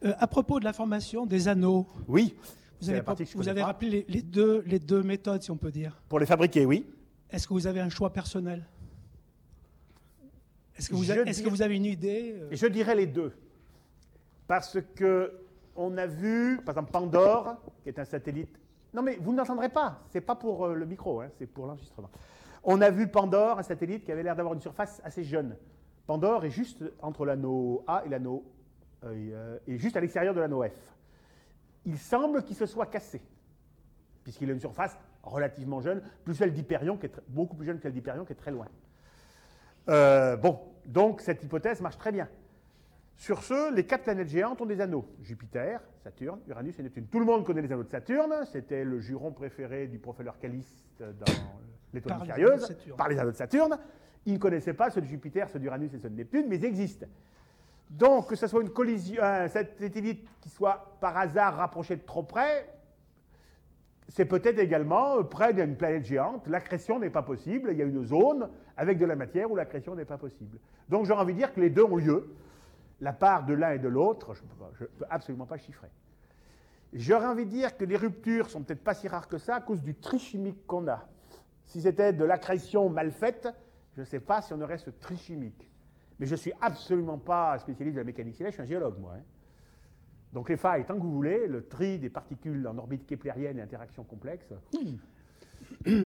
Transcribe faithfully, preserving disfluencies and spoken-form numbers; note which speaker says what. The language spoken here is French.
Speaker 1: Euh, à propos de la formation des anneaux,
Speaker 2: Oui.
Speaker 1: vous
Speaker 2: C'est
Speaker 1: avez,
Speaker 2: la partie que je
Speaker 1: vous
Speaker 2: connais
Speaker 1: avez
Speaker 2: pas.
Speaker 1: rappelé les, les deux, les deux méthodes, si on peut dire.
Speaker 2: Pour les fabriquer, oui.
Speaker 1: Est-ce que vous avez un choix personnel? Est-ce que, vous
Speaker 2: Je
Speaker 1: a- est-ce
Speaker 2: dir-
Speaker 1: que vous avez une idée euh,
Speaker 2: Je dirais les deux. Parce que on a vu, par exemple, Pandore, qui est un satellite. Non, mais vous n'entendrez pas. C'est pas pour euh, le micro, hein, c'est pour l'enregistrement. On a vu Pandore, un satellite qui avait l'air d'avoir une surface assez jeune. Pandore est juste entre l'anneau A et l'anneau euh, et juste à l'extérieur de l'anneau F. Il semble qu'il se soit cassé, puisqu'il a une surface relativement jeune, plus celle d'Hyperion, qui est tr- beaucoup plus jeune que celle d'Hyperion, qui est très loin. Euh, bon, donc cette hypothèse marche très bien. Sur ce, les quatre planètes géantes ont des anneaux. Jupiter, Saturne, Uranus et Neptune. Tout le monde connaît les anneaux de Saturne. C'était le juron préféré du professeur Calliste dans L'étoile
Speaker 1: Par les
Speaker 2: mystérieuse,
Speaker 1: anneaux de Saturne.
Speaker 2: par les anneaux de Saturne. Il ne connaissait pas ceux de Jupiter, ceux d'Uranus et ceux de Neptune, mais ils existent. Donc, que ce soit une collision, un satellite qui soit par hasard rapproché de trop près, c'est peut-être également près d'une planète géante. L'accrétion n'est pas possible. Il y a une zone avec de la matière où l'accrétion n'est pas possible. Donc, j'aurais envie de dire que les deux ont lieu. La part de l'un et de l'autre, je ne peux absolument pas chiffrer. J'aurais envie de dire que les ruptures sont peut-être pas si rares que ça à cause du tri chimique qu'on a. Si c'était de l'accrétion mal faite, je ne sais pas si on aurait ce tri chimique. Mais je ne suis absolument pas spécialiste de la mécanique céleste, je suis un géologue, moi. Hein. Donc les failles, tant que vous voulez, le tri des particules en orbite keplérienne et interactions complexes, hmm.